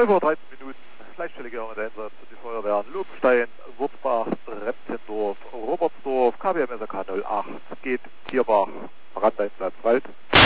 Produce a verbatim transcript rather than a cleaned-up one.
zwölf Uhr dreizehn Minuten, gleichstellige Einsatz für die Feuerwehren Lobenstein, Wurzbach, Remzendorf, Robertsdorf, K W M S K null acht, geht Tierbach, Brandeinsatz Wald.